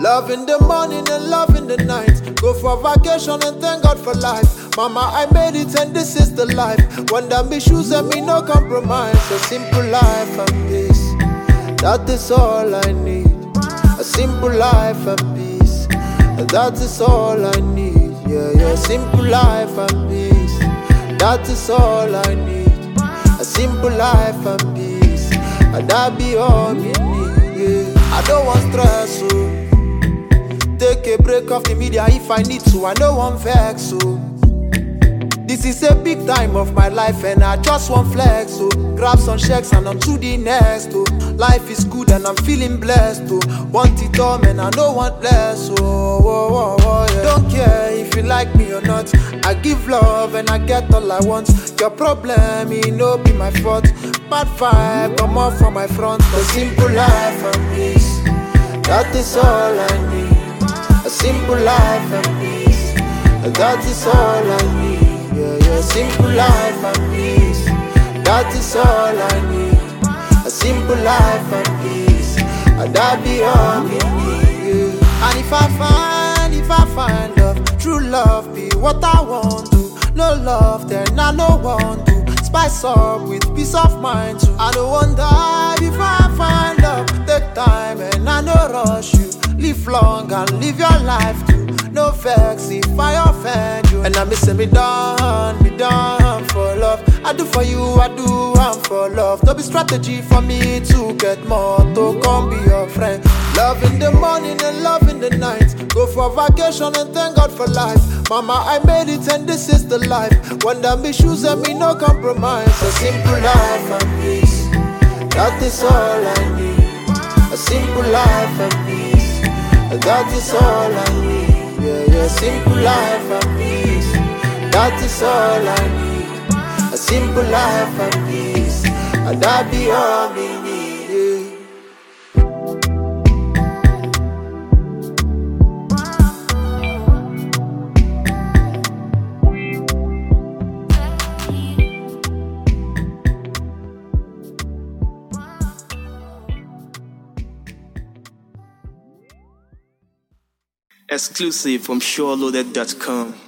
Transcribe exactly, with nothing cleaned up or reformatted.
Love in the morning and love in the night. Go for vacation and thank God for life. Mama, I made it and this is the life. Wonder me shoes and me no compromise. A simple life and peace, that is all I need. A simple life and peace, that is all I need. Yeah, yeah, simple life and peace, that is all I need. A simple life and peace, and that be all me need. Yeah. I don't want stress, so take a break off the media if I need to. I don't want vex, so this is a big time of my life and I just want flex, so grab some checks and on to the next, oh. Life is good and I'm feeling blessed, oh. Want it all, man, I don't want less, oh, oh, oh, oh, yeah. Don't care if you like me or not, I give love and I get all I want. Your problem, it no be my fault. Bad vibe, come off from my front. A simple life and peace, that is all I need. A simple life and peace, that is all I need. Yeah, yeah, simple life and peace, that is all I need. A simple life and peace, and that be all me need. Yeah. And if I find, if I find love, true love be what I want to. No love, then I no want to. Spice up with peace of mind too. I don't want die if I find love. Take time and I no rush you. Live long and live your life too. No vex if I offend you. And I miss me done, me done for love. I do for you, I do, I'm for love. Don't be strategy for me to get more. To come be your friend. Love in the morning and love in the night. Go for vacation and thank God for life. Mama, I made it and this is the life. Wonder me shoes and me no compromise. A simple life and peace, that is all I need. A simple life and peace, that is all I need. Yeah, yeah, simple life and peace, that is all I need. A simple life and peace, and that be all me need. Exclusive from SureLoaded dot com.